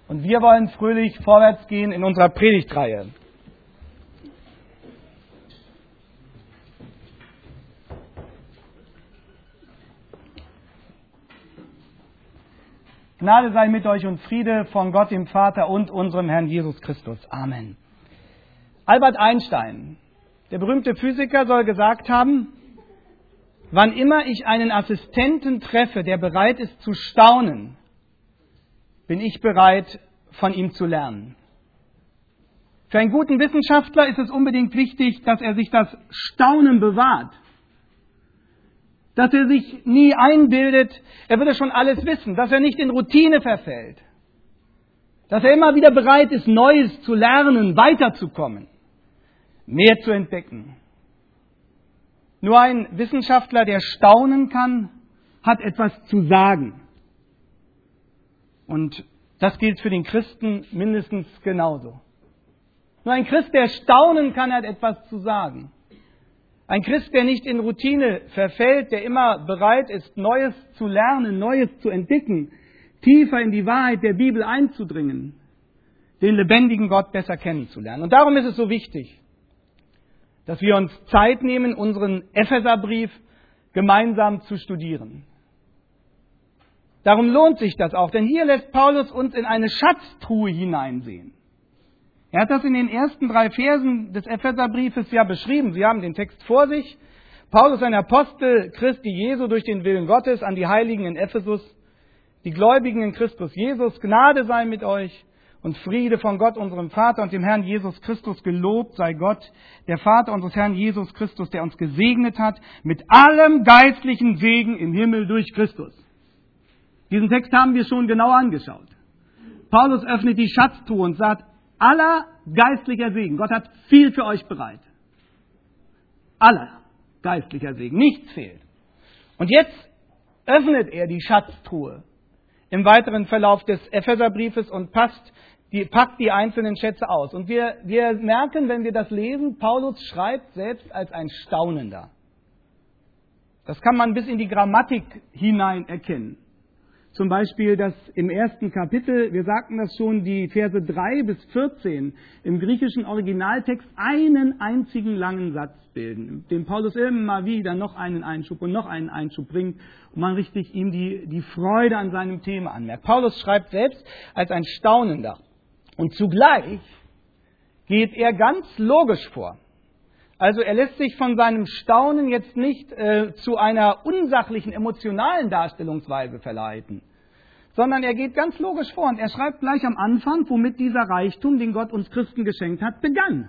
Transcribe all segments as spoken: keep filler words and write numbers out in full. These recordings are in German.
Und wir wollen fröhlich vorwärts gehen in unserer Predigtreihe. Gnade sei mit euch und Friede von Gott dem Vater und unserem Herrn Jesus Christus. Amen. Albert Einstein, der berühmte Physiker, soll gesagt haben, wann immer ich einen Assistenten treffe, der bereit ist zu staunen, bin ich bereit, von ihm zu lernen. Für einen guten Wissenschaftler ist es unbedingt wichtig, dass er sich das Staunen bewahrt. Dass er sich nie einbildet, er würde schon alles wissen, dass er nicht in Routine verfällt. Dass er immer wieder bereit ist, Neues zu lernen, weiterzukommen, mehr zu entdecken. Nur ein Wissenschaftler, der staunen kann, hat etwas zu sagen. Und das gilt für den Christen mindestens genauso. Nur ein Christ, der staunen kann, hat etwas zu sagen. Ein Christ, der nicht in Routine verfällt, der immer bereit ist, Neues zu lernen, Neues zu entdecken, tiefer in die Wahrheit der Bibel einzudringen, den lebendigen Gott besser kennenzulernen. Und darum ist es so wichtig, dass wir uns Zeit nehmen, unseren Epheserbrief gemeinsam zu studieren. Darum lohnt sich das auch, denn hier lässt Paulus uns in eine Schatztruhe hineinsehen. Er hat das in den ersten drei Versen des Epheserbriefes ja beschrieben. Sie haben den Text vor sich. Paulus, ein Apostel Christi Jesu durch den Willen Gottes an die Heiligen in Ephesus, die Gläubigen in Christus Jesus, Gnade sei mit euch und Friede von Gott, unserem Vater und dem Herrn Jesus Christus. Gelobt sei Gott, der Vater unseres Herrn Jesus Christus, der uns gesegnet hat mit allem geistlichen Segen im Himmel durch Christus. Diesen Text haben wir schon genau angeschaut. Paulus öffnet die Schatztruhe und sagt, aller geistlicher Segen. Gott hat viel für euch bereit. Aller geistlicher Segen. Nichts fehlt. Und jetzt öffnet er die Schatztruhe im weiteren Verlauf des Epheserbriefes und passt die, packt die einzelnen Schätze aus. Und wir, wir merken, wenn wir das lesen, Paulus schreibt selbst als ein Staunender. Das kann man bis in die Grammatik hinein erkennen. Zum Beispiel, dass im ersten Kapitel, wir sagten das schon, die Verse drei bis vierzehn im griechischen Originaltext einen einzigen langen Satz bilden, dem Paulus immer wieder noch einen Einschub und noch einen Einschub bringt und man richtig ihm die, die Freude an seinem Thema anmerkt. Paulus schreibt selbst als ein Staunender und zugleich geht er ganz logisch vor. Also er lässt sich von seinem Staunen jetzt nicht äh, zu einer unsachlichen, emotionalen Darstellungsweise verleiten, sondern er geht ganz logisch vor und er schreibt gleich am Anfang, womit dieser Reichtum, den Gott uns Christen geschenkt hat, begann.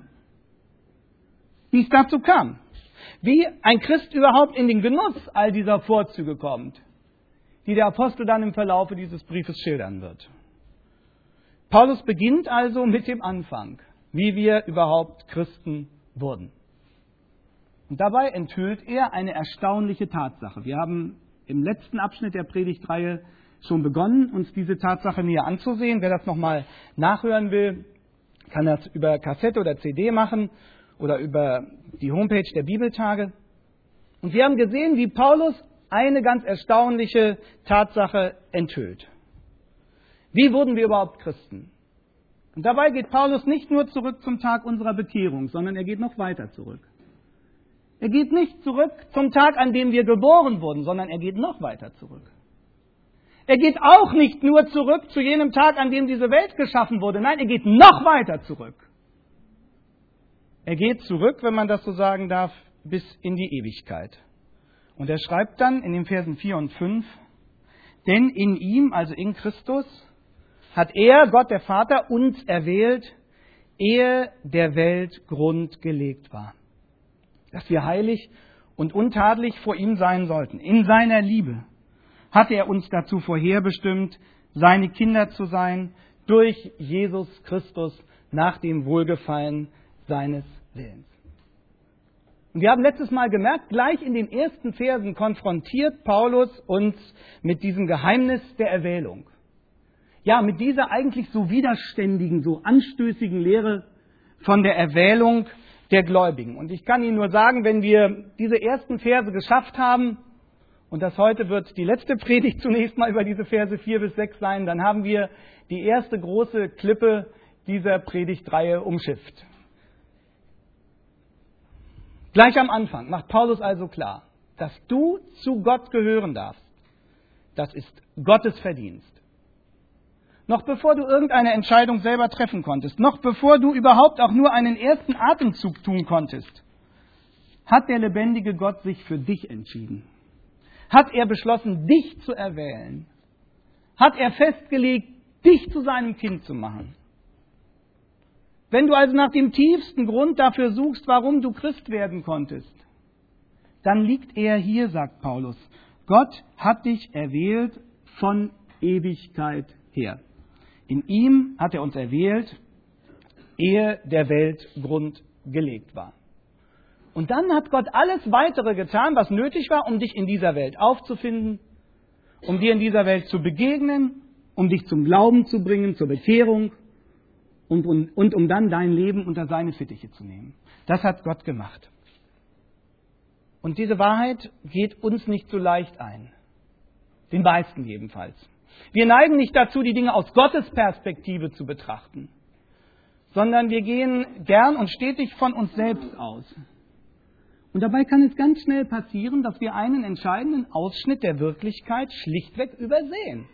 Wie es dazu kam. Wie ein Christ überhaupt in den Genuss all dieser Vorzüge kommt, die der Apostel dann im Verlaufe dieses Briefes schildern wird. Paulus beginnt also mit dem Anfang, wie wir überhaupt Christen wurden. Und dabei enthüllt er eine erstaunliche Tatsache. Wir haben im letzten Abschnitt der Predigtreihe schon begonnen, uns diese Tatsache näher anzusehen. Wer das nochmal nachhören will, kann das über Kassette oder C D machen oder über die Homepage der Bibeltage. Und wir haben gesehen, wie Paulus eine ganz erstaunliche Tatsache enthüllt. Wie wurden wir überhaupt Christen? Und dabei geht Paulus nicht nur zurück zum Tag unserer Bekehrung, sondern er geht noch weiter zurück. Er geht nicht zurück zum Tag, an dem wir geboren wurden, sondern er geht noch weiter zurück. Er geht auch nicht nur zurück zu jenem Tag, an dem diese Welt geschaffen wurde. Nein, er geht noch weiter zurück. Er geht zurück, wenn man das so sagen darf, bis in die Ewigkeit. Und er schreibt dann in den Versen vier und fünf, denn in ihm, also in Christus, hat er, Gott der Vater, uns erwählt, ehe der Welt Grund gelegt war, dass wir heilig und untadelig vor ihm sein sollten. In seiner Liebe hat er uns dazu vorherbestimmt, seine Kinder zu sein, durch Jesus Christus nach dem Wohlgefallen seines Willens. Und wir haben letztes Mal gemerkt, gleich in den ersten Versen konfrontiert Paulus uns mit diesem Geheimnis der Erwählung. Ja, mit dieser eigentlich so widerständigen, so anstößigen Lehre von der Erwählung der Gläubigen. Und ich kann Ihnen nur sagen, wenn wir diese ersten Verse geschafft haben Und das heute wird die letzte Predigt zunächst mal über diese Verse vier bis sechs sein. Dann haben wir die erste große Klippe dieser Predigtreihe umschifft. Gleich am Anfang macht Paulus also klar, dass du zu Gott gehören darfst. Das ist Gottes Verdienst. Noch bevor du irgendeine Entscheidung selber treffen konntest, noch bevor du überhaupt auch nur einen ersten Atemzug tun konntest, hat der lebendige Gott sich für dich entschieden. Hat er beschlossen, dich zu erwählen. Hat er festgelegt, dich zu seinem Kind zu machen. Wenn du also nach dem tiefsten Grund dafür suchst, warum du Christ werden konntest, dann liegt er hier, sagt Paulus. Gott hat dich erwählt von Ewigkeit her. In ihm hat er uns erwählt, ehe der Welt Grund gelegt war. Und dann hat Gott alles Weitere getan, was nötig war, um dich in dieser Welt aufzufinden, um dir in dieser Welt zu begegnen, um dich zum Glauben zu bringen, zur Bekehrung und, und, und um dann dein Leben unter seine Fittiche zu nehmen. Das hat Gott gemacht. Und diese Wahrheit geht uns nicht so leicht ein. Den meisten jedenfalls. Wir neigen nicht dazu, die Dinge aus Gottes Perspektive zu betrachten, sondern wir gehen gern und stetig von uns selbst aus. Und dabei kann es ganz schnell passieren, dass wir einen entscheidenden Ausschnitt der Wirklichkeit schlichtweg übersehen.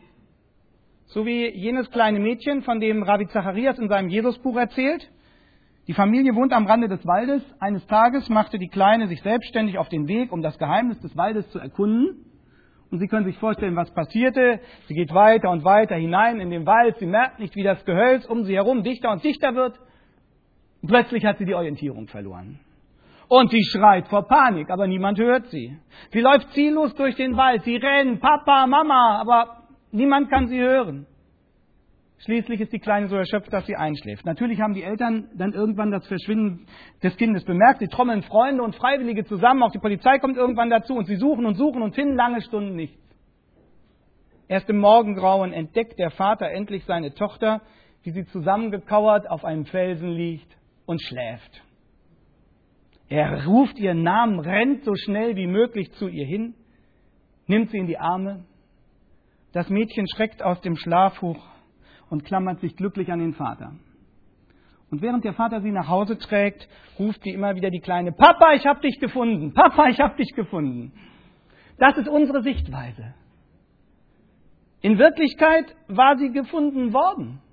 So wie jenes kleine Mädchen, von dem Rabbi Zacharias in seinem Jesusbuch erzählt. Die Familie wohnt am Rande des Waldes. Eines Tages machte die Kleine sich selbstständig auf den Weg, um das Geheimnis des Waldes zu erkunden. Und Sie können sich vorstellen, was passierte. Sie geht weiter und weiter hinein in den Wald. Sie merkt nicht, wie das Gehölz um sie herum dichter und dichter wird. Und plötzlich hat sie die Orientierung verloren. Und sie schreit vor Panik, aber niemand hört sie. Sie läuft ziellos durch den Wald. Sie rennt, Papa, Mama, aber niemand kann sie hören. Schließlich ist die Kleine so erschöpft, dass sie einschläft. Natürlich haben die Eltern dann irgendwann das Verschwinden des Kindes bemerkt. Sie trommeln Freunde und Freiwillige zusammen. Auch die Polizei kommt irgendwann dazu und sie suchen und suchen und finden lange Stunden nichts. Erst im Morgengrauen entdeckt der Vater endlich seine Tochter, wie sie zusammengekauert auf einem Felsen liegt und schläft. Er ruft ihren Namen, rennt so schnell wie möglich zu ihr hin, nimmt sie in die Arme. Das Mädchen schreckt aus dem Schlaf hoch und klammert sich glücklich an den Vater. Und während der Vater sie nach Hause trägt, ruft sie immer wieder die Kleine, Papa, ich hab dich gefunden, Papa, ich hab dich gefunden. Das ist unsere Sichtweise. In Wirklichkeit war sie gefunden worden.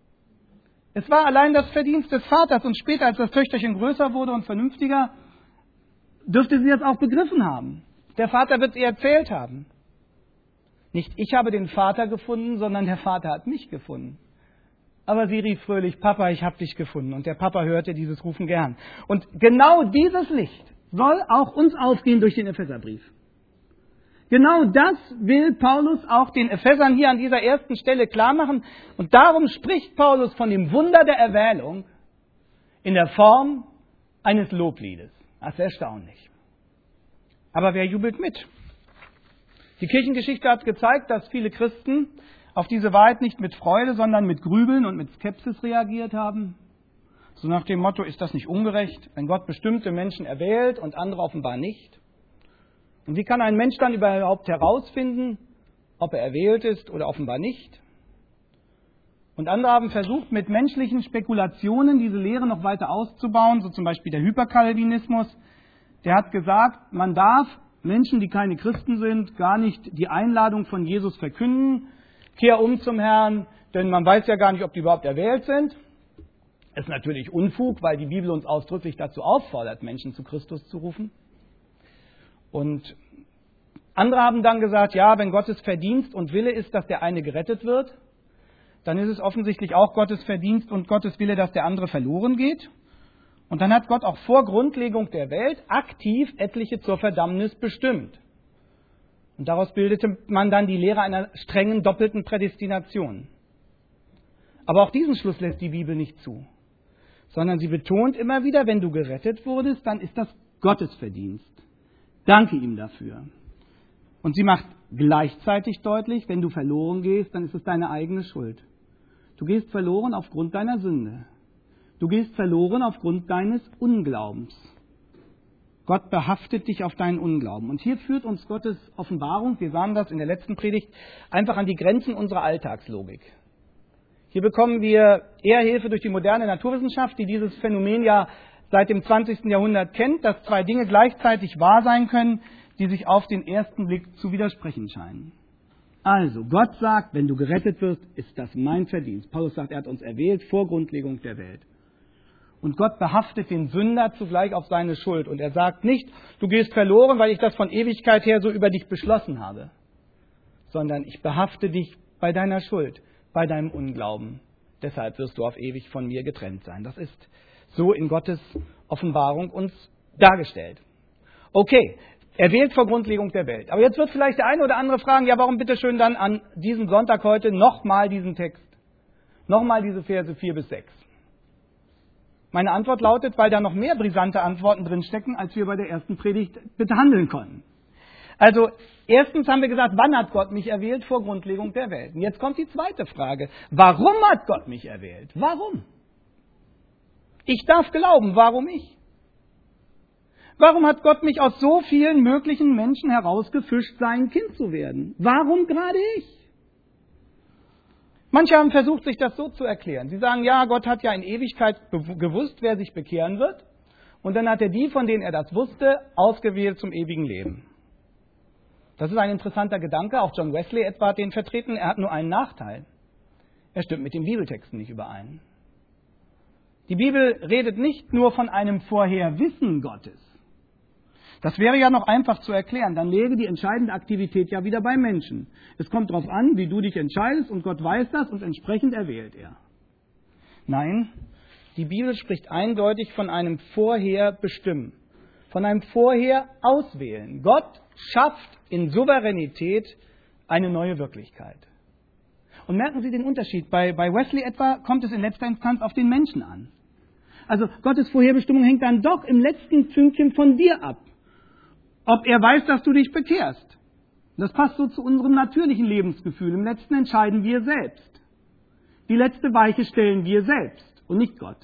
Es war allein das Verdienst des Vaters und später, als das Töchterchen größer wurde und vernünftiger, dürfte sie das auch begriffen haben. Der Vater wird ihr erzählt haben. Nicht ich habe den Vater gefunden, sondern der Vater hat mich gefunden. Aber sie rief fröhlich, Papa, ich habe dich gefunden. Und der Papa hörte dieses Rufen gern. Und genau dieses Licht soll auch uns aufgehen durch den Epheserbrief. Genau das will Paulus auch den Ephesern hier an dieser ersten Stelle klar machen. Und darum spricht Paulus von dem Wunder der Erwählung in der Form eines Lobliedes. Das ist erstaunlich. Aber wer jubelt mit? Die Kirchengeschichte hat gezeigt, dass viele Christen auf diese Wahrheit nicht mit Freude, sondern mit Grübeln und mit Skepsis reagiert haben. So nach dem Motto, ist das nicht ungerecht, wenn Gott bestimmte Menschen erwählt und andere offenbar nicht? Und wie kann ein Mensch dann überhaupt herausfinden, ob er erwählt ist oder offenbar nicht? Und andere haben versucht, mit menschlichen Spekulationen diese Lehre noch weiter auszubauen, so zum Beispiel der Hyperkalvinismus. Der hat gesagt, man darf Menschen, die keine Christen sind, gar nicht die Einladung von Jesus verkünden. Kehr um zum Herrn, denn man weiß ja gar nicht, ob die überhaupt erwählt sind. Das ist natürlich Unfug, weil die Bibel uns ausdrücklich dazu auffordert, Menschen zu Christus zu rufen. Und andere haben dann gesagt, ja, wenn Gottes Verdienst und Wille ist, dass der eine gerettet wird, dann ist es offensichtlich auch Gottes Verdienst und Gottes Wille, dass der andere verloren geht. Und dann hat Gott auch vor Grundlegung der Welt aktiv etliche zur Verdammnis bestimmt. Und daraus bildete man dann die Lehre einer strengen doppelten Prädestination. Aber auch diesen Schluss lässt die Bibel nicht zu, sondern sie betont immer wieder, wenn du gerettet wurdest, dann ist das Gottes Verdienst. Danke ihm dafür. Und sie macht gleichzeitig deutlich, wenn du verloren gehst, dann ist es deine eigene Schuld. Du gehst verloren aufgrund deiner Sünde. Du gehst verloren aufgrund deines Unglaubens. Gott behaftet dich auf deinen Unglauben. Und hier führt uns Gottes Offenbarung, wir sahen das in der letzten Predigt, einfach an die Grenzen unserer Alltagslogik. Hier bekommen wir eher Hilfe durch die moderne Naturwissenschaft, die dieses Phänomen ja seit dem zwanzigsten Jahrhundert kennt, dass zwei Dinge gleichzeitig wahr sein können, die sich auf den ersten Blick zu widersprechen scheinen. Also, Gott sagt, wenn du gerettet wirst, ist das mein Verdienst. Paulus sagt, er hat uns erwählt vor Grundlegung der Welt. Und Gott behaftet den Sünder zugleich auf seine Schuld. Und er sagt nicht, du gehst verloren, weil ich das von Ewigkeit her so über dich beschlossen habe, sondern ich behafte dich bei deiner Schuld, bei deinem Unglauben. Deshalb wirst du auf ewig von mir getrennt sein. Das ist so in Gottes Offenbarung uns dargestellt. Okay, er wählt vor Grundlegung der Welt. Aber jetzt wird vielleicht der eine oder andere fragen, ja, warum bitteschön dann an diesem Sonntag heute nochmal diesen Text? Nochmal diese Verse vier bis sechs. Meine Antwort lautet, weil da noch mehr brisante Antworten drinstecken, als wir bei der ersten Predigt behandeln konnten. Also, erstens haben wir gesagt, wann hat Gott mich erwählt? Vor Grundlegung der Welt. Und jetzt kommt die zweite Frage. Warum hat Gott mich erwählt? Warum? Ich darf glauben, warum ich? Warum hat Gott mich aus so vielen möglichen Menschen herausgefischt, sein Kind zu werden? Warum gerade ich? Manche haben versucht, sich das so zu erklären. Sie sagen, ja, Gott hat ja in Ewigkeit gewusst, wer sich bekehren wird. Und dann hat er die, von denen er das wusste, ausgewählt zum ewigen Leben. Das ist ein interessanter Gedanke. Auch John Wesley etwa hat den vertreten. Er hat nur einen Nachteil. Er stimmt mit den Bibeltexten nicht überein. Die Bibel redet nicht nur von einem Vorherwissen Gottes. Das wäre ja noch einfach zu erklären. Dann läge die entscheidende Aktivität ja wieder beim Menschen. Es kommt darauf an, wie du dich entscheidest und Gott weiß das und entsprechend erwählt er. Nein, die Bibel spricht eindeutig von einem Vorherbestimmen, von einem Vorherauswählen. Gott schafft in Souveränität eine neue Wirklichkeit. Und merken Sie den Unterschied. Bei, bei Wesley etwa kommt es in letzter Instanz auf den Menschen an. Also Gottes Vorherbestimmung hängt dann doch im letzten Fünkchen von dir ab. Ob er weiß, dass du dich bekehrst. Das passt so zu unserem natürlichen Lebensgefühl. Im Letzten entscheiden wir selbst. Die letzte Weiche stellen wir selbst und nicht Gott.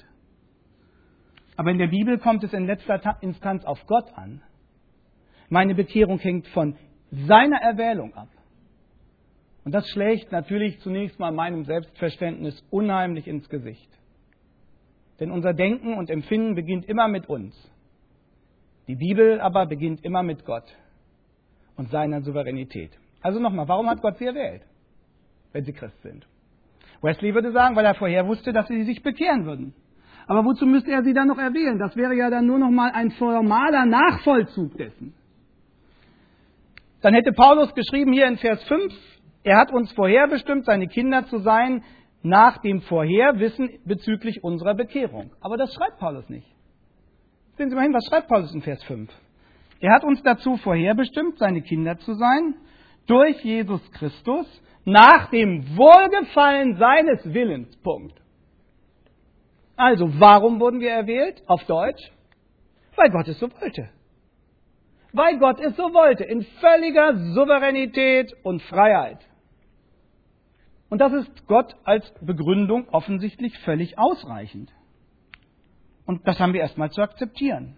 Aber in der Bibel kommt es in letzter Instanz auf Gott an. Meine Bekehrung hängt von seiner Erwählung ab. Und das schlägt natürlich zunächst mal meinem Selbstverständnis unheimlich ins Gesicht. Denn unser Denken und Empfinden beginnt immer mit uns. Die Bibel aber beginnt immer mit Gott und seiner Souveränität. Also nochmal, warum hat Gott sie erwählt, wenn sie Christ sind? Wesley würde sagen, weil er vorher wusste, dass sie sich bekehren würden. Aber wozu müsste er sie dann noch erwählen? Das wäre ja dann nur noch mal ein formaler Nachvollzug dessen. Dann hätte Paulus geschrieben hier in Vers fünf, er hat uns vorherbestimmt, seine Kinder zu sein, nach dem Vorherwissen bezüglich unserer Bekehrung. Aber das schreibt Paulus nicht. Sehen Sie mal hin, was schreibt Paulus in Vers fünf? Er hat uns dazu vorherbestimmt, seine Kinder zu sein, durch Jesus Christus, nach dem Wohlgefallen seines Willens. Punkt. Also, warum wurden wir erwählt? Auf Deutsch? Weil Gott es so wollte. Weil Gott es so wollte, in völliger Souveränität und Freiheit. Und das ist Gott als Begründung offensichtlich völlig ausreichend. Und das haben wir erstmal zu akzeptieren.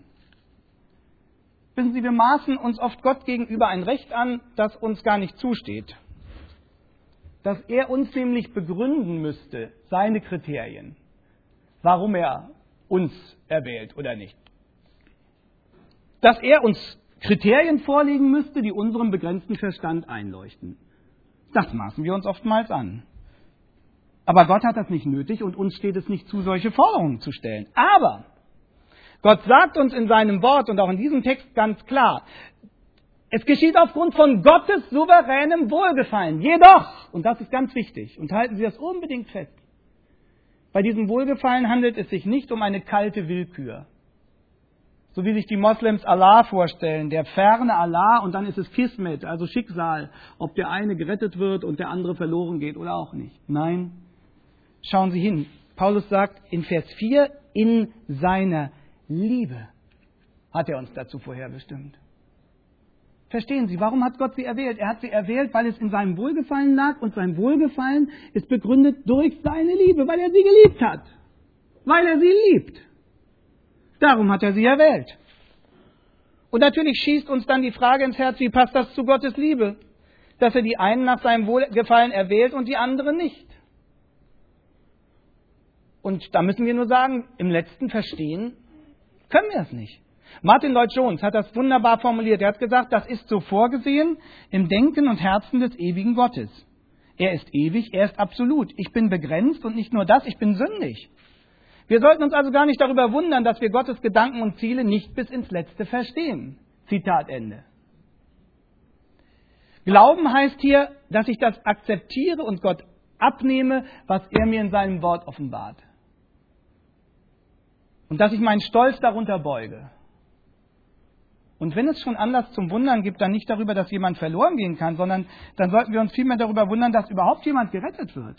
Wissen Sie, wir maßen uns oft Gott gegenüber ein Recht an, das uns gar nicht zusteht. Dass er uns nämlich begründen müsste, seine Kriterien, warum er uns erwählt oder nicht. Dass er uns Kriterien vorlegen müsste, die unserem begrenzten Verstand einleuchten. Das maßen wir uns oftmals an. Aber Gott hat das nicht nötig und uns steht es nicht zu, solche Forderungen zu stellen. Aber Gott sagt uns in seinem Wort und auch in diesem Text ganz klar, es geschieht aufgrund von Gottes souveränem Wohlgefallen. Jedoch, und das ist ganz wichtig, und halten Sie das unbedingt fest, bei diesem Wohlgefallen handelt es sich nicht um eine kalte Willkür. So wie sich die Moslems Allah vorstellen, der ferne Allah und dann ist es Kismet, also Schicksal, ob der eine gerettet wird und der andere verloren geht oder auch nicht. Nein, schauen Sie hin. Paulus sagt in Vers vier, in seiner Liebe hat er uns dazu vorherbestimmt. Verstehen Sie, warum hat Gott sie erwählt? Er hat sie erwählt, weil es in seinem Wohlgefallen lag und sein Wohlgefallen ist begründet durch seine Liebe, weil er sie geliebt hat. Weil er sie liebt. Darum hat er sie erwählt. Und natürlich schießt uns dann die Frage ins Herz, wie passt das zu Gottes Liebe? Dass er die einen nach seinem Wohlgefallen erwählt und die anderen nicht. Und da müssen wir nur sagen, im letzten Verstehen können wir es nicht. Martin Lloyd-Jones hat das wunderbar formuliert. Er hat gesagt, das ist so vorgesehen im Denken und Herzen des ewigen Gottes. Er ist ewig, er ist absolut. Ich bin begrenzt und nicht nur das, ich bin sündig. Wir sollten uns also gar nicht darüber wundern, dass wir Gottes Gedanken und Ziele nicht bis ins Letzte verstehen. Zitat Ende. Glauben heißt hier, dass ich das akzeptiere und Gott abnehme, was er mir in seinem Wort offenbart. Und dass ich meinen Stolz darunter beuge. Und wenn es schon Anlass zum Wundern gibt, dann nicht darüber, dass jemand verloren gehen kann, sondern dann sollten wir uns vielmehr darüber wundern, dass überhaupt jemand gerettet wird.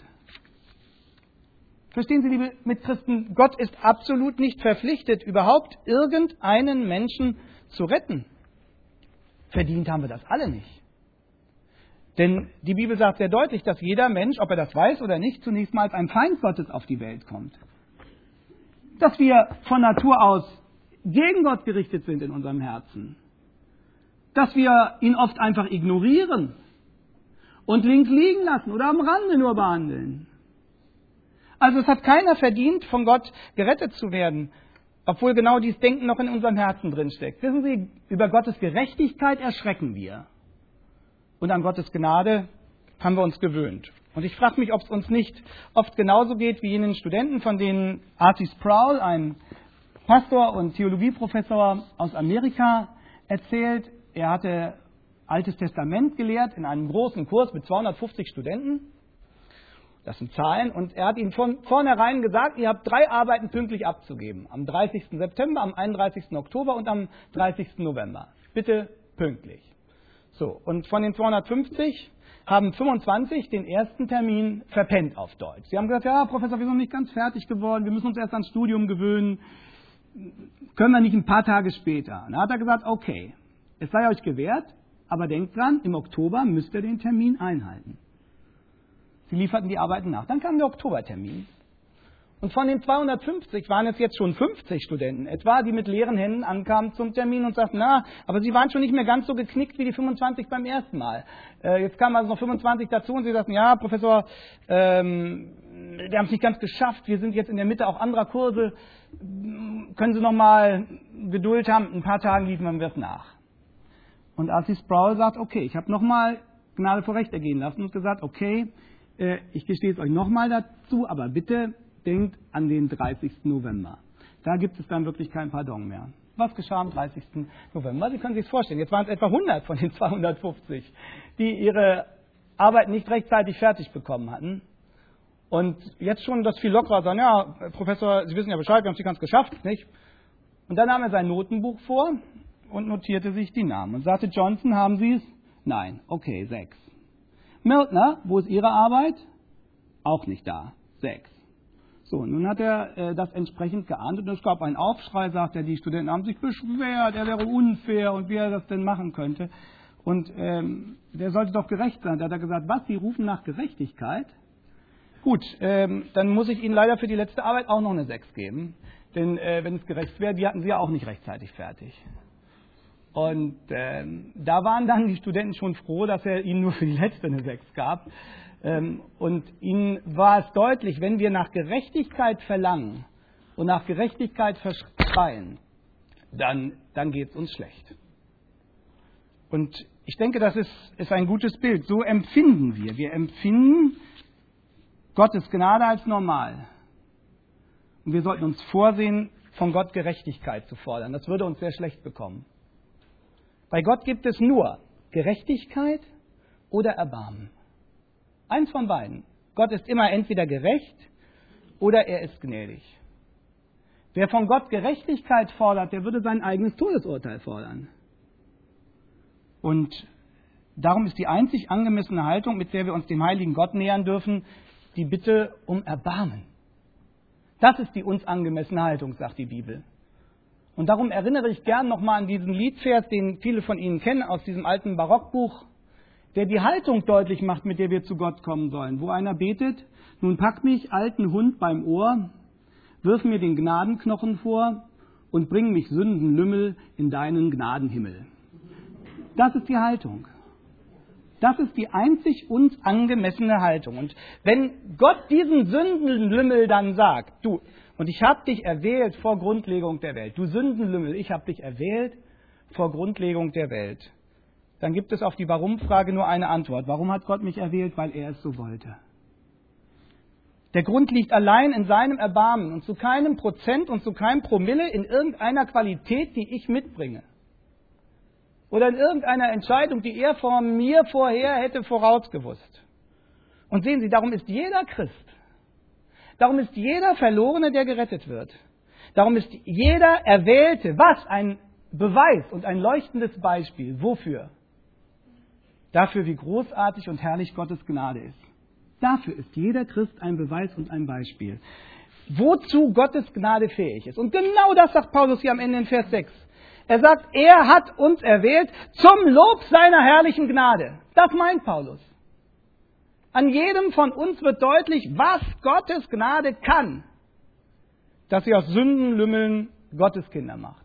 Verstehen Sie, liebe Mitchristen, Gott ist absolut nicht verpflichtet, überhaupt irgendeinen Menschen zu retten. Verdient haben wir das alle nicht. Denn die Bibel sagt sehr deutlich, dass jeder Mensch, ob er das weiß oder nicht, zunächst mal als ein Feind Gottes auf die Welt kommt. Dass wir von Natur aus gegen Gott gerichtet sind in unserem Herzen. Dass wir ihn oft einfach ignorieren und links liegen lassen oder am Rande nur behandeln. Also es hat keiner verdient, von Gott gerettet zu werden, obwohl genau dieses Denken noch in unserem Herzen drinsteckt. Wissen Sie, über Gottes Gerechtigkeit erschrecken wir. Und an Gottes Gnade haben wir uns gewöhnt. Und ich frage mich, ob es uns nicht oft genauso geht wie jenen Studenten, von denen Arthur Sproul, ein Pastor und Theologieprofessor aus Amerika, erzählt. Er hatte Altes Testament gelehrt in einem großen Kurs mit zweihundertfünfzig Studenten. Das sind Zahlen. Und er hat ihnen von vornherein gesagt, ihr habt drei Arbeiten pünktlich abzugeben. Am dreißigsten September, am einunddreißigsten Oktober und am dreißigsten November. Bitte pünktlich. So, und von den zweihundertfünfzig haben fünfundzwanzig den ersten Termin verpennt auf Deutsch. Sie haben gesagt, ja, Professor, wir sind noch nicht ganz fertig geworden, wir müssen uns erst ans Studium gewöhnen. Können wir nicht ein paar Tage später? Und dann hat er gesagt, okay, es sei euch gewährt, aber denkt dran, im Oktober müsst ihr den Termin einhalten. Sie lieferten die Arbeiten nach. Dann kam der Oktobertermin. Und von den zweihundertfünfzig waren es jetzt schon fünfzig Studenten etwa, die mit leeren Händen ankamen zum Termin und sagten, na, aber sie waren schon nicht mehr ganz so geknickt wie die fünfundzwanzig beim ersten Mal. Äh, jetzt kamen also noch fünfundzwanzig dazu und sie sagten, ja, Professor, ähm, wir haben es nicht ganz geschafft, wir sind jetzt in der Mitte auch anderer Kurse, können Sie noch mal Geduld haben, in ein paar Tagen liefern wir es nach. Und Arthur Sproul sagt, okay, ich habe nochmal Gnade vor Recht ergehen lassen und gesagt, okay, äh, ich gestehe es euch nochmal dazu, aber bitte denkt an den dreißigsten November. Da gibt es dann wirklich kein Pardon mehr. Was geschah am dreißigsten November? Sie können sich das vorstellen. Jetzt waren es etwa hundert von den zweihundertfünfzig, die ihre Arbeit nicht rechtzeitig fertig bekommen hatten. Und jetzt schon das viel lockerer sagen, ja, Professor, Sie wissen ja Bescheid, wir haben es nicht ganz geschafft, nicht? Und dann nahm er sein Notenbuch vor und notierte sich die Namen und sagte, Johnson, haben Sie es? Nein. Okay, sechs. Miltner, wo ist Ihre Arbeit? Auch nicht da. Sechs. So, nun hat er äh, das entsprechend geahndet und es gab einen Aufschrei, sagt er, die Studenten haben sich beschwert, er wäre unfair und wie er das denn machen könnte. Und ähm, der sollte doch gerecht sein. Da hat er gesagt, was, Sie rufen nach Gerechtigkeit? Gut, ähm, dann muss ich Ihnen leider für die letzte Arbeit auch noch eine sechs geben. Denn äh, wenn es gerecht wäre, die hatten Sie ja auch nicht rechtzeitig fertig. Und ähm, da waren dann die Studenten schon froh, dass er ihnen nur für die letzte eine sechs gab. Ähm, und ihnen war es deutlich, wenn wir nach Gerechtigkeit verlangen und nach Gerechtigkeit verschreien, dann, dann geht es uns schlecht. Und ich denke, das ist, ist ein gutes Bild. So empfinden wir. Wir empfinden Gottes Gnade als normal. Und wir sollten uns vorsehen, von Gott Gerechtigkeit zu fordern. Das würde uns sehr schlecht bekommen. Bei Gott gibt es nur Gerechtigkeit oder Erbarmen. Eins von beiden. Gott ist immer entweder gerecht oder er ist gnädig. Wer von Gott Gerechtigkeit fordert, der würde sein eigenes Todesurteil fordern. Und darum ist die einzig angemessene Haltung, mit der wir uns dem heiligen Gott nähern dürfen, die Bitte um Erbarmen. Das ist die uns angemessene Haltung, sagt die Bibel. Und darum erinnere ich gern nochmal an diesen Liedvers, den viele von Ihnen kennen, aus diesem alten Barockbuch, der die Haltung deutlich macht, mit der wir zu Gott kommen sollen. Wo einer betet, nun pack mich, alten Hund, beim Ohr, wirf mir den Gnadenknochen vor und bring mich Sündenlümmel in deinen Gnadenhimmel. Das ist die Haltung. Das ist die einzig uns angemessene Haltung. Und wenn Gott diesen Sündenlümmel dann sagt, du, und ich habe dich erwählt vor Grundlegung der Welt, du Sündenlümmel, ich habe dich erwählt vor Grundlegung der Welt, dann gibt es auf die Warum-Frage nur eine Antwort. Warum hat Gott mich erwählt? Weil er es so wollte. Der Grund liegt allein in seinem Erbarmen und zu keinem Prozent und zu keinem Promille in irgendeiner Qualität, die ich mitbringe. Oder in irgendeiner Entscheidung, die er vor mir vorher hätte vorausgewusst. Und sehen Sie, darum ist jeder Christ, darum ist jeder Verlorene, der gerettet wird. Darum ist jeder Erwählte, was? Ein Beweis und ein leuchtendes Beispiel. Wofür? Dafür, wie großartig und herrlich Gottes Gnade ist. Dafür ist jeder Christ ein Beweis und ein Beispiel. Wozu Gottes Gnade fähig ist. Und genau das sagt Paulus hier am Ende in Vers sechs. Er sagt, er hat uns erwählt zum Lob seiner herrlichen Gnade. Das meint Paulus. An jedem von uns wird deutlich, was Gottes Gnade kann. Dass sie aus Sündenlümmeln Gottes Kinder macht.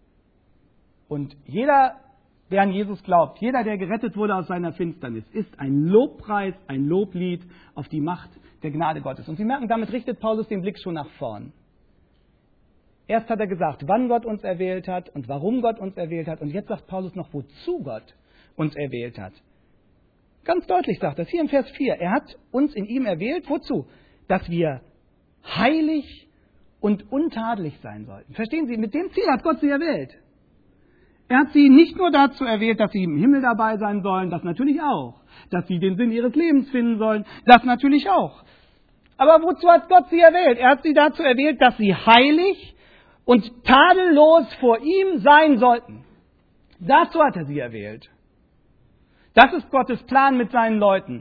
Und jeder, der an Jesus glaubt, jeder, der gerettet wurde aus seiner Finsternis, ist ein Lobpreis, ein Loblied auf die Macht der Gnade Gottes. Und Sie merken, damit richtet Paulus den Blick schon nach vorn. Erst hat er gesagt, wann Gott uns erwählt hat und warum Gott uns erwählt hat. Und jetzt sagt Paulus noch, wozu Gott uns erwählt hat. Ganz deutlich sagt er es hier im Vers vier. Er hat uns in ihm erwählt, wozu? Dass wir heilig und untadelig sein sollten. Verstehen Sie, mit dem Ziel hat Gott sie erwählt. Er hat sie nicht nur dazu erwählt, dass sie im Himmel dabei sein sollen, das natürlich auch. Dass sie den Sinn ihres Lebens finden sollen, das natürlich auch. Aber wozu hat Gott sie erwählt? Er hat sie dazu erwählt, dass sie heilig und tadellos vor ihm sein sollten. Dazu hat er sie erwählt. Das ist Gottes Plan mit seinen Leuten.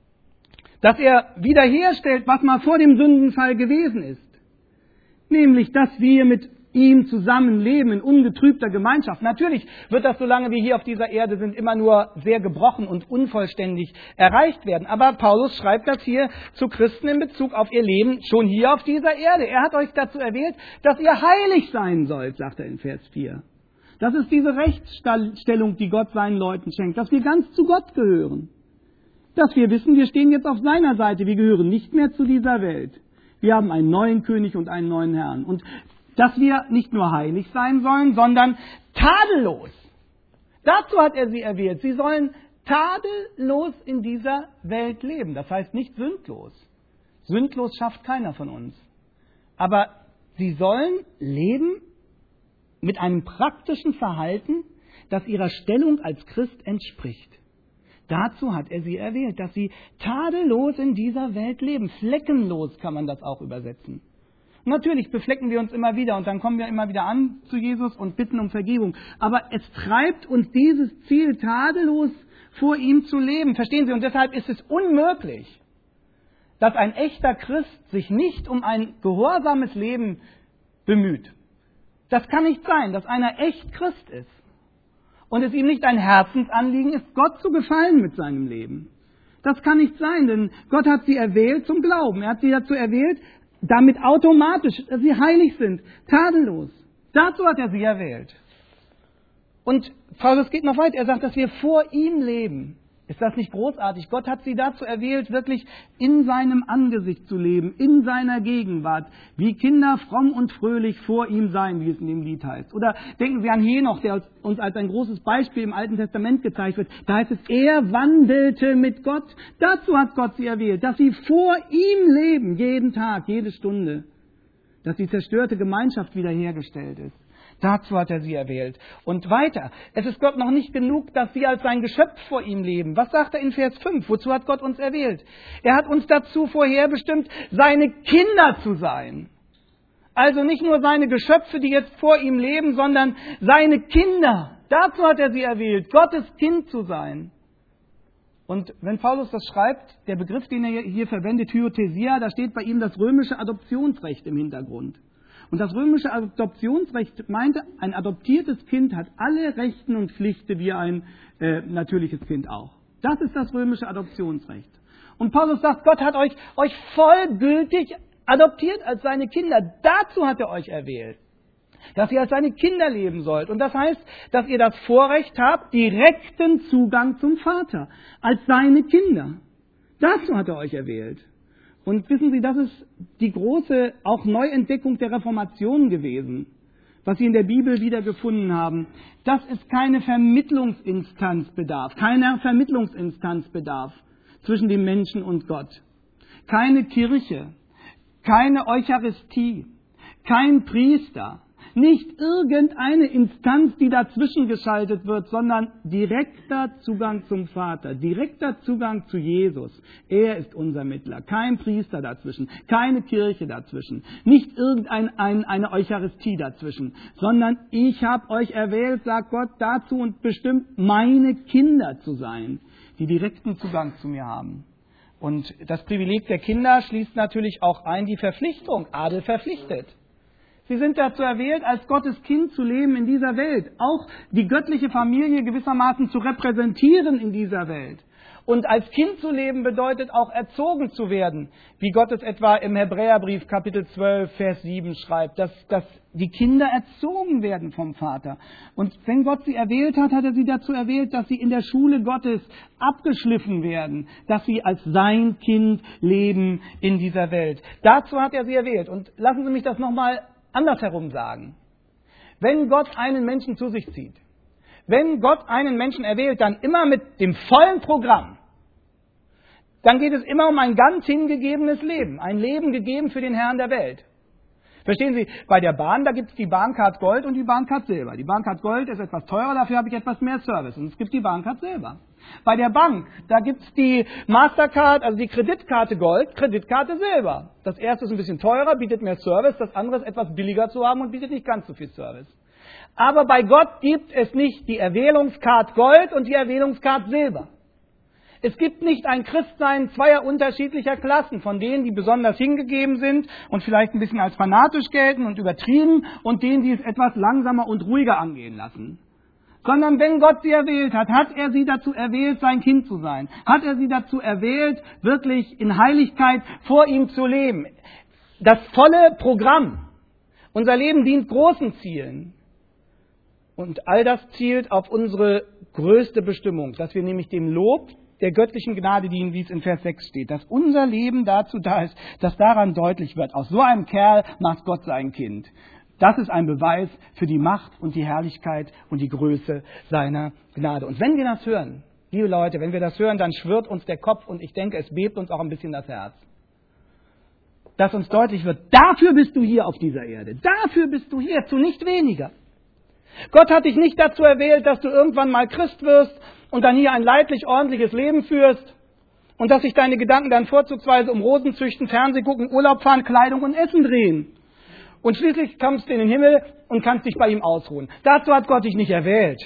Dass er wiederherstellt, was mal vor dem Sündenfall gewesen ist. Nämlich, dass wir mit ihm zusammenleben in ungetrübter Gemeinschaft. Natürlich wird das, solange wir hier auf dieser Erde sind, immer nur sehr gebrochen und unvollständig erreicht werden. Aber Paulus schreibt das hier zu Christen in Bezug auf ihr Leben schon hier auf dieser Erde. Er hat euch dazu erwählt, dass ihr heilig sein sollt, sagt er in Vers vier. Das ist diese Rechtsstellung, die Gott seinen Leuten schenkt, dass wir ganz zu Gott gehören. Dass wir wissen, wir stehen jetzt auf seiner Seite, wir gehören nicht mehr zu dieser Welt. Wir haben einen neuen König und einen neuen Herrn. Und dass wir nicht nur heilig sein sollen, sondern tadellos. Dazu hat er sie erwählt. Sie sollen tadellos in dieser Welt leben. Das heißt nicht sündlos. Sündlos schafft keiner von uns. Aber sie sollen leben mit einem praktischen Verhalten, das ihrer Stellung als Christ entspricht. Dazu hat er sie erwählt, dass sie tadellos in dieser Welt leben. Fleckenlos kann man das auch übersetzen. Natürlich beflecken wir uns immer wieder und dann kommen wir immer wieder an zu Jesus und bitten um Vergebung. Aber es treibt uns dieses Ziel, tadellos vor ihm zu leben. Verstehen Sie? Und deshalb ist es unmöglich, dass ein echter Christ sich nicht um ein gehorsames Leben bemüht. Das kann nicht sein, dass einer echt Christ ist und es ihm nicht ein Herzensanliegen ist, Gott zu gefallen mit seinem Leben. Das kann nicht sein, denn Gott hat sie erwählt zum Glauben. Er hat sie dazu erwählt, damit automatisch, dass sie heilig sind, tadellos. Dazu hat er sie erwählt. Und Paulus geht noch weiter. Er sagt, dass wir vor ihm leben. Ist das nicht großartig? Gott hat sie dazu erwählt, wirklich in seinem Angesicht zu leben, in seiner Gegenwart, wie Kinder fromm und fröhlich vor ihm sein, wie es in dem Lied heißt. Oder denken Sie an Henoch, der uns als ein großes Beispiel im Alten Testament gezeigt wird. Da heißt es, er wandelte mit Gott. Dazu hat Gott sie erwählt, dass sie vor ihm leben, jeden Tag, jede Stunde. Dass die zerstörte Gemeinschaft wiederhergestellt ist. Dazu hat er sie erwählt. Und weiter. Es ist Gott noch nicht genug, dass sie als sein Geschöpf vor ihm leben. Was sagt er in Vers fünf? Wozu hat Gott uns erwählt? Er hat uns dazu vorherbestimmt, seine Kinder zu sein. Also nicht nur seine Geschöpfe, die jetzt vor ihm leben, sondern seine Kinder. Dazu hat er sie erwählt, Gottes Kind zu sein. Und wenn Paulus das schreibt, der Begriff, den er hier verwendet, Hyothesia, da steht bei ihm das römische Adoptionsrecht im Hintergrund. Und das römische Adoptionsrecht meinte, ein adoptiertes Kind hat alle Rechten und Pflichten wie ein äh, natürliches Kind auch. Das ist das römische Adoptionsrecht. Und Paulus sagt, Gott hat euch, euch vollgültig adoptiert als seine Kinder. Dazu hat er euch erwählt. dass ihr als seine Kinder leben sollt. Und das heißt, dass ihr das Vorrecht habt, direkten Zugang zum Vater, als seine Kinder. Dazu hat er euch erwählt. Und wissen Sie, das ist die große auch Neuentdeckung der Reformation gewesen, was Sie in der Bibel wiedergefunden haben, dass es keine Vermittlungsinstanz bedarf, keiner Vermittlungsinstanz bedarf zwischen dem Menschen und Gott. Keine Kirche, keine Eucharistie, kein Priester, nicht irgendeine Instanz, die dazwischen geschaltet wird, sondern direkter Zugang zum Vater, direkter Zugang zu Jesus. Er ist unser Mittler, kein Priester dazwischen, keine Kirche dazwischen, nicht irgendeine ein, eine Eucharistie dazwischen, sondern ich habe euch erwählt, sagt Gott, dazu und bestimmt meine Kinder zu sein, die direkten Zugang zu mir haben. Und das Privileg der Kinder schließt natürlich auch ein die Verpflichtung, Adel verpflichtet. Sie sind dazu erwählt, als Gottes Kind zu leben in dieser Welt, auch die göttliche Familie gewissermaßen zu repräsentieren in dieser Welt. Und als Kind zu leben bedeutet auch erzogen zu werden, wie Gott es etwa im Hebräerbrief Kapitel zwölf, Vers sieben schreibt, dass, dass die Kinder erzogen werden vom Vater. Und wenn Gott sie erwählt hat, hat er sie dazu erwählt, dass sie in der Schule Gottes abgeschliffen werden, dass sie als sein Kind leben in dieser Welt. Dazu hat er sie erwählt. Und lassen Sie mich das nochmal andersherum sagen. Wenn Gott einen Menschen zu sich zieht, wenn Gott einen Menschen erwählt, dann immer mit dem vollen Programm, dann geht es immer um ein ganz hingegebenes Leben, ein Leben gegeben für den Herrn der Welt. Verstehen Sie, bei der Bahn, da gibt es die Bahncard Gold und die Bahncard Silber. Die Bahncard Gold ist etwas teurer, dafür habe ich etwas mehr Service. Und es gibt die Bahncard Silber. Bei der Bank, da gibt es die Mastercard, also die Kreditkarte Gold, Kreditkarte Silber. Das erste ist ein bisschen teurer, bietet mehr Service, das andere ist etwas billiger zu haben und bietet nicht ganz so viel Service. Aber bei Gott gibt es nicht die Erwählungskarte Gold und die Erwählungskarte Silber. Es gibt nicht ein Christsein zweier unterschiedlicher Klassen, von denen, die besonders hingegeben sind und vielleicht ein bisschen als fanatisch gelten und übertrieben und denen, die es etwas langsamer und ruhiger angehen lassen. Sondern wenn Gott sie erwählt hat, hat er sie dazu erwählt, sein Kind zu sein. Hat er sie dazu erwählt, wirklich in Heiligkeit vor ihm zu leben. Das volle Programm. Unser Leben dient großen Zielen. Und all das zielt auf unsere größte Bestimmung, dass wir nämlich dem Lob der göttlichen Gnade dienen, wie es in Vers sechs steht. Dass unser Leben dazu da ist, dass daran deutlich wird, aus so einem Kerl macht Gott sein Kind. Das ist ein Beweis für die Macht und die Herrlichkeit und die Größe seiner Gnade. Und wenn wir das hören, liebe Leute, wenn wir das hören, dann schwirrt uns der Kopf und ich denke, es bebt uns auch ein bisschen das Herz. Dass uns deutlich wird, dafür bist du hier auf dieser Erde. Dafür bist du hier, zu nicht weniger. Gott hat dich nicht dazu erwählt, dass du irgendwann mal Christ wirst und dann hier ein leidlich ordentliches Leben führst und dass sich deine Gedanken dann vorzugsweise um Rosenzüchten, Fernseh gucken, Urlaub fahren, Kleidung und Essen drehen. Und schließlich kommst du in den Himmel und kannst dich bei ihm ausruhen. Dazu hat Gott dich nicht erwählt.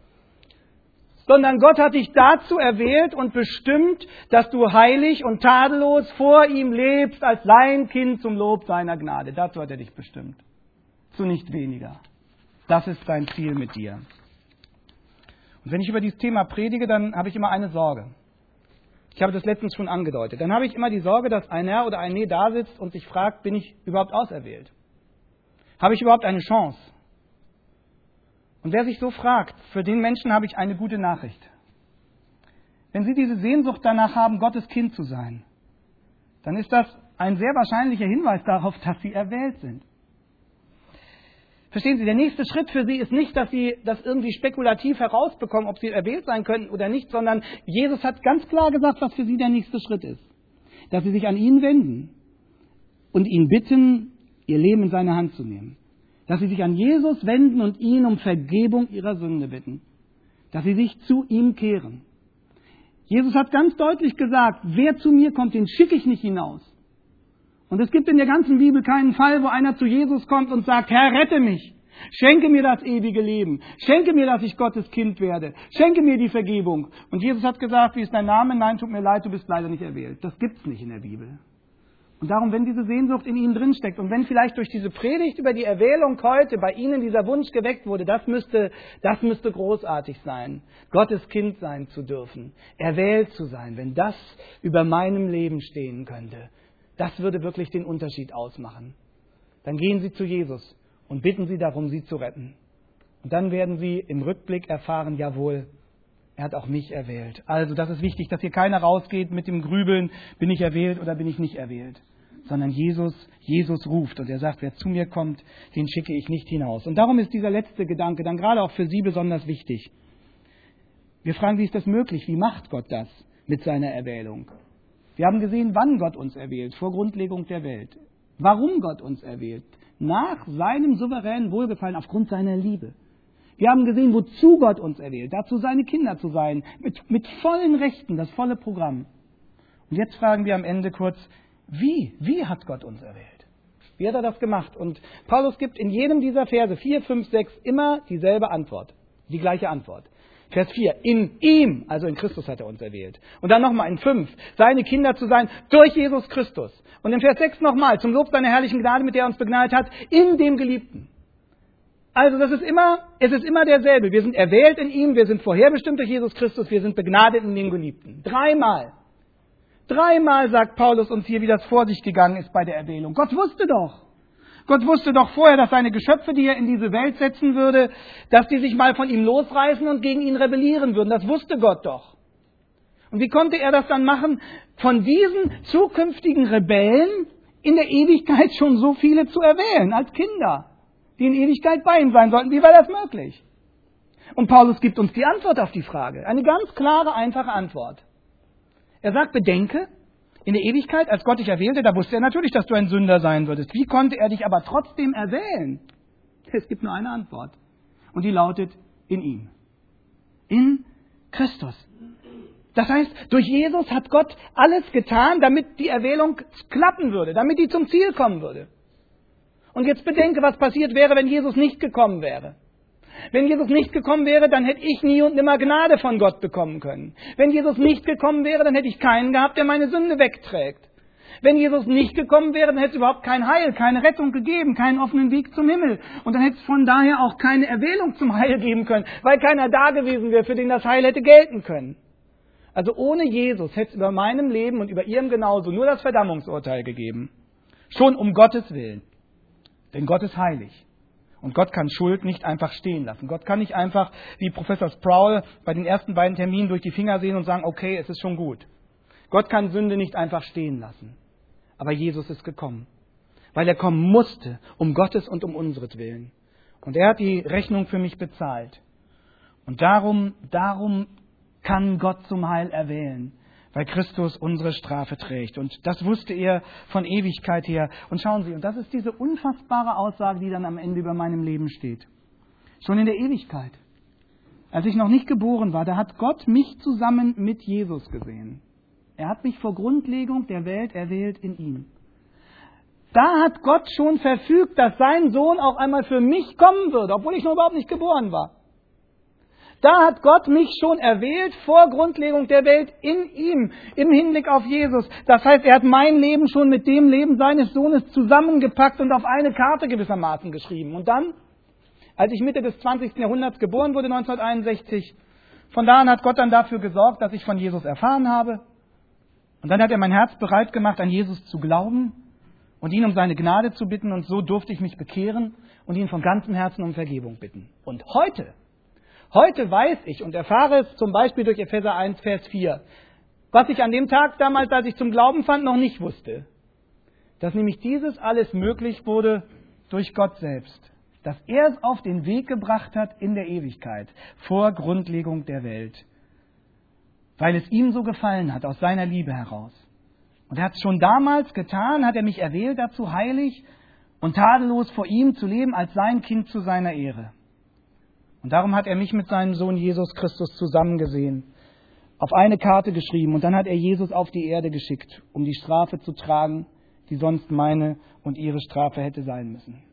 Sondern Gott hat dich dazu erwählt und bestimmt, dass du heilig und tadellos vor ihm lebst als sein Kind zum Lob seiner Gnade. Dazu hat er dich bestimmt. Zu nicht weniger. Das ist sein Ziel mit dir. Und wenn ich über dieses Thema predige, dann habe ich immer eine Sorge. Ich habe das letztens schon angedeutet. Dann habe ich immer die Sorge, dass ein Herr oder ein Nee da sitzt und sich fragt, bin ich überhaupt auserwählt? Habe ich überhaupt eine Chance? Und wer sich so fragt, für den Menschen habe ich eine gute Nachricht. Wenn Sie diese Sehnsucht danach haben, Gottes Kind zu sein, dann ist das ein sehr wahrscheinlicher Hinweis darauf, dass Sie erwählt sind. Verstehen Sie, der nächste Schritt für Sie ist nicht, dass Sie das irgendwie spekulativ herausbekommen, ob Sie erwählt sein könnten oder nicht, sondern Jesus hat ganz klar gesagt, was für Sie der nächste Schritt ist. Dass Sie sich an ihn wenden und ihn bitten, Ihr Leben in seine Hand zu nehmen. Dass Sie sich an Jesus wenden und ihn um Vergebung Ihrer Sünde bitten. Dass Sie sich zu ihm kehren. Jesus hat ganz deutlich gesagt, wer zu mir kommt, den schicke ich nicht hinaus. Und es gibt in der ganzen Bibel keinen Fall, wo einer zu Jesus kommt und sagt, Herr, rette mich, schenke mir das ewige Leben, schenke mir, dass ich Gottes Kind werde, schenke mir die Vergebung. Und Jesus hat gesagt, wie ist dein Name? Nein, tut mir leid, du bist leider nicht erwählt. Das gibt's nicht in der Bibel. Und darum, wenn diese Sehnsucht in Ihnen drinsteckt und wenn vielleicht durch diese Predigt über die Erwählung heute bei Ihnen dieser Wunsch geweckt wurde, das müsste, das müsste großartig sein, Gottes Kind sein zu dürfen, erwählt zu sein, wenn das über meinem Leben stehen könnte. Das würde wirklich den Unterschied ausmachen. Dann gehen Sie zu Jesus und bitten Sie darum, sie zu retten. Und dann werden Sie im Rückblick erfahren, jawohl, er hat auch mich erwählt. Also das ist wichtig, dass hier keiner rausgeht mit dem Grübeln, bin ich erwählt oder bin ich nicht erwählt. Sondern Jesus, Jesus ruft und er sagt, wer zu mir kommt, den schicke ich nicht hinaus. Und darum ist dieser letzte Gedanke dann gerade auch für Sie besonders wichtig. Wir fragen, wie ist das möglich? Wie macht Gott das mit seiner Erwählung? Wir haben gesehen, wann Gott uns erwählt, vor Grundlegung der Welt. Warum Gott uns erwählt? Nach seinem souveränen Wohlgefallen, aufgrund seiner Liebe. Wir haben gesehen, wozu Gott uns erwählt, dazu seine Kinder zu sein, mit, mit vollen Rechten, das volle Programm. Und jetzt fragen wir am Ende kurz, wie, wie hat Gott uns erwählt? Wie hat er das gemacht? Und Paulus gibt in jedem dieser Verse, vier, fünf, sechs, immer dieselbe Antwort, die gleiche Antwort. Vers vier, in ihm, also in Christus hat er uns erwählt. Und dann nochmal in fünf, seine Kinder zu sein durch Jesus Christus. Und in Vers sechs nochmal, zum Lob seiner herrlichen Gnade, mit der er uns begnadet hat, in dem Geliebten. Also das ist immer, es ist immer derselbe. Wir sind erwählt in ihm, wir sind vorherbestimmt durch Jesus Christus, wir sind begnadet in dem Geliebten. Dreimal. Dreimal sagt Paulus uns hier, wie das vor sich gegangen ist bei der Erwählung. Gott wusste doch. Gott wusste doch vorher, dass seine Geschöpfe, die er in diese Welt setzen würde, dass die sich mal von ihm losreißen und gegen ihn rebellieren würden. Das wusste Gott doch. Und wie konnte er das dann machen? Von diesen zukünftigen Rebellen in der Ewigkeit schon so viele zu erwählen, als Kinder, die in Ewigkeit bei ihm sein sollten. Wie war das möglich? Und Paulus gibt uns die Antwort auf die Frage. Eine ganz klare, einfache Antwort. Er sagt, bedenke, in der Ewigkeit, als Gott dich erwählte, da wusste er natürlich, dass du ein Sünder sein würdest. Wie konnte er dich aber trotzdem erwählen? Es gibt nur eine Antwort. Und die lautet, in ihm. In Christus. Das heißt, durch Jesus hat Gott alles getan, damit die Erwählung klappen würde, damit die zum Ziel kommen würde. Und jetzt bedenke, was passiert wäre, wenn Jesus nicht gekommen wäre. Wenn Jesus nicht gekommen wäre, dann hätte ich nie und nimmer Gnade von Gott bekommen können. Wenn Jesus nicht gekommen wäre, dann hätte ich keinen gehabt, der meine Sünde wegträgt. Wenn Jesus nicht gekommen wäre, dann hätte es überhaupt kein Heil, keine Rettung gegeben, keinen offenen Weg zum Himmel. Und dann hätte es von daher auch keine Erwählung zum Heil geben können, weil keiner da gewesen wäre, für den das Heil hätte gelten können. Also ohne Jesus hätte es über meinem Leben und über Ihrem genauso nur das Verdammungsurteil gegeben. Schon um Gottes Willen. Denn Gott ist heilig. Und Gott kann Schuld nicht einfach stehen lassen. Gott kann nicht einfach, wie Professor Sproul bei den ersten beiden Terminen durch die Finger sehen und sagen, okay, es ist schon gut. Gott kann Sünde nicht einfach stehen lassen. Aber Jesus ist gekommen. Weil er kommen musste, um Gottes und um unseretwillen. Und er hat die Rechnung für mich bezahlt. Und darum, darum kann Gott zum Heil erwählen. Weil Christus unsere Strafe trägt. Und das wusste er von Ewigkeit her. Und schauen Sie, und das ist diese unfassbare Aussage, die dann am Ende über meinem Leben steht. Schon in der Ewigkeit. Als ich noch nicht geboren war, da hat Gott mich zusammen mit Jesus gesehen. Er hat mich vor Grundlegung der Welt erwählt in ihm. Da hat Gott schon verfügt, dass sein Sohn auch einmal für mich kommen würde, obwohl ich noch überhaupt nicht geboren war. Da hat Gott mich schon erwählt vor Grundlegung der Welt in ihm, im Hinblick auf Jesus. Das heißt, er hat mein Leben schon mit dem Leben seines Sohnes zusammengepackt und auf eine Karte gewissermaßen geschrieben. Und dann, als ich Mitte des zwanzigsten Jahrhunderts geboren wurde, neunzehnhunderteinundsechzig, von da an hat Gott dann dafür gesorgt, dass ich von Jesus erfahren habe. Und dann hat er mein Herz bereit gemacht, an Jesus zu glauben und ihn um seine Gnade zu bitten. Und so durfte ich mich bekehren und ihn von ganzem Herzen um Vergebung bitten. Und heute... Heute weiß ich und erfahre es zum Beispiel durch Epheser eins, Vers vier, was ich an dem Tag damals, als ich zum Glauben fand, noch nicht wusste. Dass nämlich dieses alles möglich wurde durch Gott selbst. Dass er es auf den Weg gebracht hat in der Ewigkeit, vor Grundlegung der Welt. Weil es ihm so gefallen hat, aus seiner Liebe heraus. Und er hat es schon damals getan, hat er mich erwählt dazu, heilig und tadellos vor ihm zu leben, als sein Kind zu seiner Ehre. Und darum hat er mich mit seinem Sohn Jesus Christus zusammengesehen, auf eine Karte geschrieben und dann hat er Jesus auf die Erde geschickt, um die Strafe zu tragen, die sonst meine und ihre Strafe hätte sein müssen.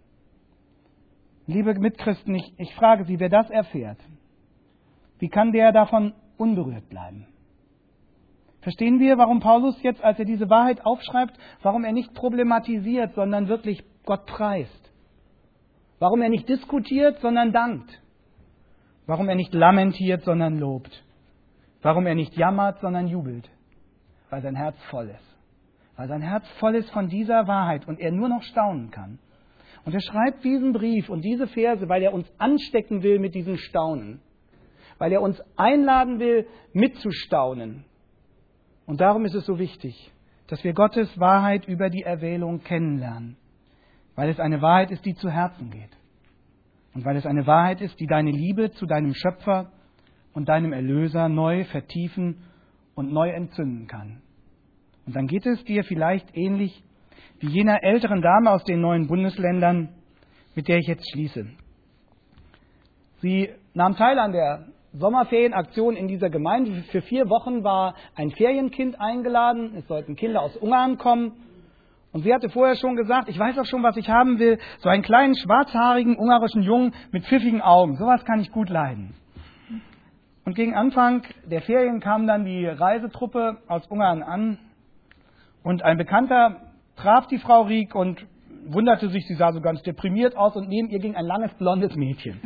Liebe Mitchristen, ich, ich frage Sie, wer das erfährt, wie kann der davon unberührt bleiben? Verstehen wir, warum Paulus jetzt, als er diese Wahrheit aufschreibt, warum er nicht problematisiert, sondern wirklich Gott preist? Warum er nicht diskutiert, sondern dankt? Warum er nicht lamentiert, sondern lobt. Warum er nicht jammert, sondern jubelt. Weil sein Herz voll ist. Weil sein Herz voll ist von dieser Wahrheit und er nur noch staunen kann. Und er schreibt diesen Brief und diese Verse, weil er uns anstecken will mit diesem Staunen. Weil er uns einladen will, mitzustaunen. Und darum ist es so wichtig, dass wir Gottes Wahrheit über die Erwählung kennenlernen. Weil es eine Wahrheit ist, die zu Herzen geht. Und weil es eine Wahrheit ist, die deine Liebe zu deinem Schöpfer und deinem Erlöser neu vertiefen und neu entzünden kann. Und dann geht es dir vielleicht ähnlich wie jener älteren Dame aus den neuen Bundesländern, mit der ich jetzt schließe. Sie nahm teil an der Sommerferienaktion in dieser Gemeinde. Für vier Wochen war ein Ferienkind eingeladen. Es sollten Kinder aus Ungarn kommen. Und sie hatte vorher schon gesagt, ich weiß auch schon, was ich haben will. So einen kleinen, schwarzhaarigen, ungarischen Jungen mit pfiffigen Augen. Sowas kann ich gut leiden. Und gegen Anfang der Ferien kam dann die Reisetruppe aus Ungarn an. Und ein Bekannter traf die Frau Rieck und wunderte sich, sie sah so ganz deprimiert aus. Und neben ihr ging ein langes, blondes Mädchen.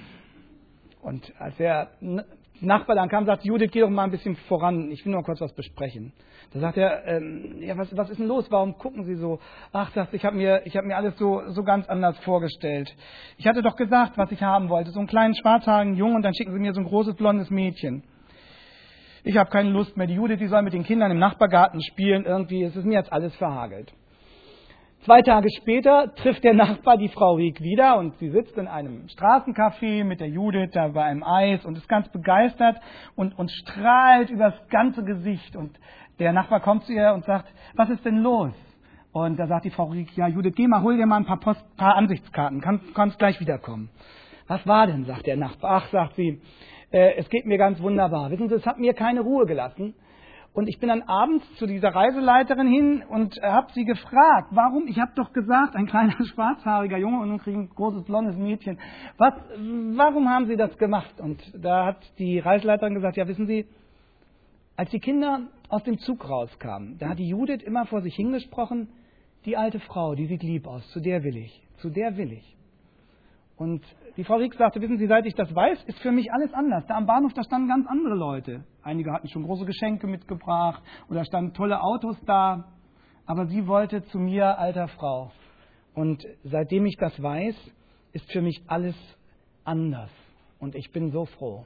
Und als der Nachbar dann kam, sagte Judith, geh doch mal ein bisschen voran, ich will nur kurz was besprechen. Da sagt er, ähm, ja, was, was ist denn los, warum gucken Sie so? Ach, sagt, ich habe mir, ich hab mir alles so, so ganz anders vorgestellt. Ich hatte doch gesagt, was ich haben wollte, so einen kleinen schwarzhaarigen Jungen und dann schicken Sie mir so ein großes blondes Mädchen. Ich habe keine Lust mehr, die Judith, die soll mit den Kindern im Nachbargarten spielen, irgendwie ist es mir jetzt alles verhagelt. Zwei Tage später trifft der Nachbar die Frau Rieck wieder und sie sitzt in einem Straßencafé mit der Judith da bei einem Eis und ist ganz begeistert und, und strahlt übers ganze Gesicht. Und der Nachbar kommt zu ihr und sagt, was ist denn los? Und da sagt die Frau Rieck, ja Judith, geh mal, hol dir mal ein paar, Post, paar Ansichtskarten, kannst, kannst gleich wiederkommen. Was war denn, sagt der Nachbar. Ach, sagt sie, äh, es geht mir ganz wunderbar. Wissen Sie, es hat mir keine Ruhe gelassen. Und ich bin dann abends zu dieser Reiseleiterin hin und habe sie gefragt, warum, ich habe doch gesagt, ein kleiner schwarzhaariger Junge und nun kriege ich ein großes blondes Mädchen. Was, warum haben Sie das gemacht? Und da hat die Reiseleiterin gesagt, ja wissen Sie, als die Kinder aus dem Zug rauskamen, da hat die Judith immer vor sich hingesprochen, die alte Frau, die sieht lieb aus, zu der will ich, zu der will ich. Und die Frau Rieck sagte, wissen Sie, seit ich das weiß, ist für mich alles anders. Da am Bahnhof, da standen ganz andere Leute. Einige hatten schon große Geschenke mitgebracht oder standen tolle Autos da. Aber sie wollte zu mir, alter Frau. Und seitdem ich das weiß, ist für mich alles anders. Und ich bin so froh.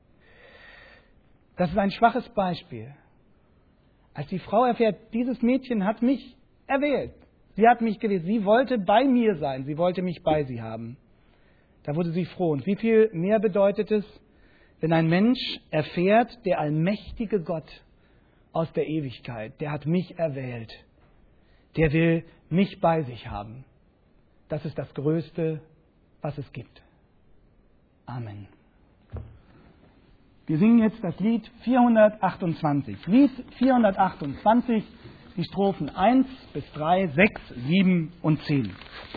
Das ist ein schwaches Beispiel. Als die Frau erfährt, dieses Mädchen hat mich erwählt. Sie hat mich gewählt. Sie wollte bei mir sein. Sie wollte mich bei sie haben. Da wurde sie froh. Und wie viel mehr bedeutet es, wenn ein Mensch erfährt, der allmächtige Gott aus der Ewigkeit, der hat mich erwählt. Der will mich bei sich haben. Das ist das Größte, was es gibt. Amen. Wir singen jetzt das Lied vierhundertachtundzwanzig. Lied vierhundertachtundzwanzig, die Strophen eins bis drei, sechs, sieben und zehn.